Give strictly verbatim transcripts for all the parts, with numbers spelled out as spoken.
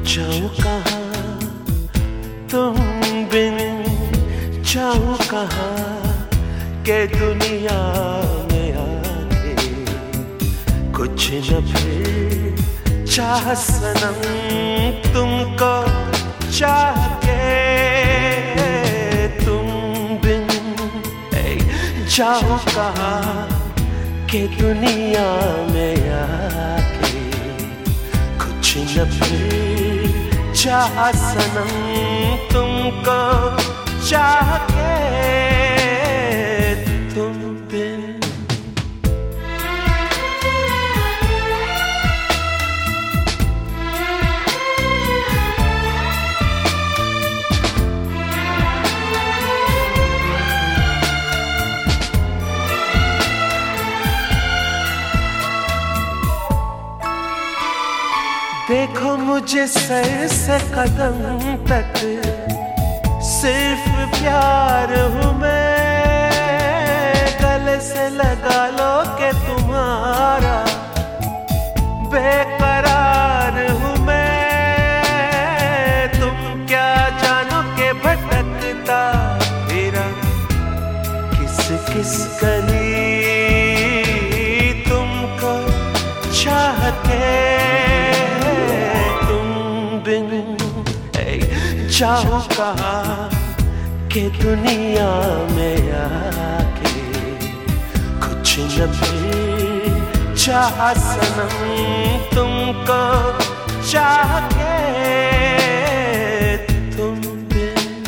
जाऊं कहाँ तुम बिन, जाऊं कहाँ के दुनिया में आके कुछ न फिर चाह सनम तुमको चाह के। तुम बिन जाऊं कहाँ के दुनिया में आके कुछ न फिर चाह सनम तुमको चाह के। तुम बिन देखो मुझे सर से कदम तक सिर्फ प्यार हूँ मैं, गले से लगा लो के तुम्हारा बेकरार हूँ मैं। तुम क्या जानो के भटकता फिरा किस किस गली तुमको चाह के। जाऊं कहाँ के दुनिया में आके कुछ न फिर चाह सनम तुमको चाह के। तुम बिन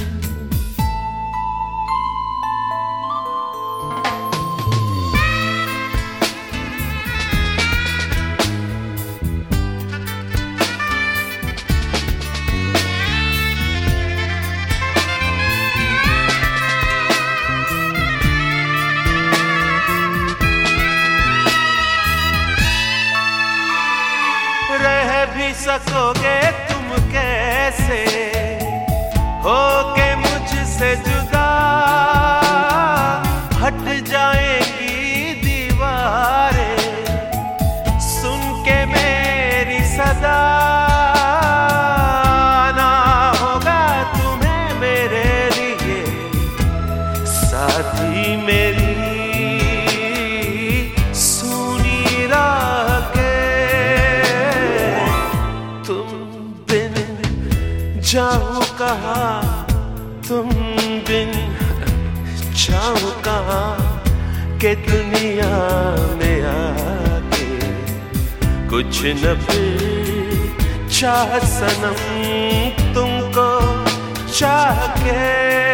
भी सकोगे तुम कैसे होके मुझसे जुदा, हट जाएगी दीवारें सुन के मेरी सदा। ना होगा तुम्हें मेरे लिए साथी मेरी सुनी राह के। जाऊं कहाँ तुम बिन, जाऊं कहाँ के दुनिया में आके कुछ न फिर चाह सनम तुमको चाह के।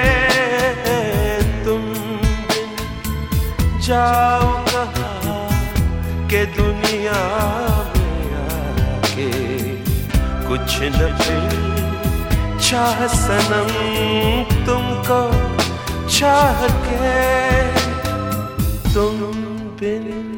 तुम बिन जाऊं कहाँ के दुनिया में आके कुछ न फिर चाह सनम तुमको चाह के। तुम बिन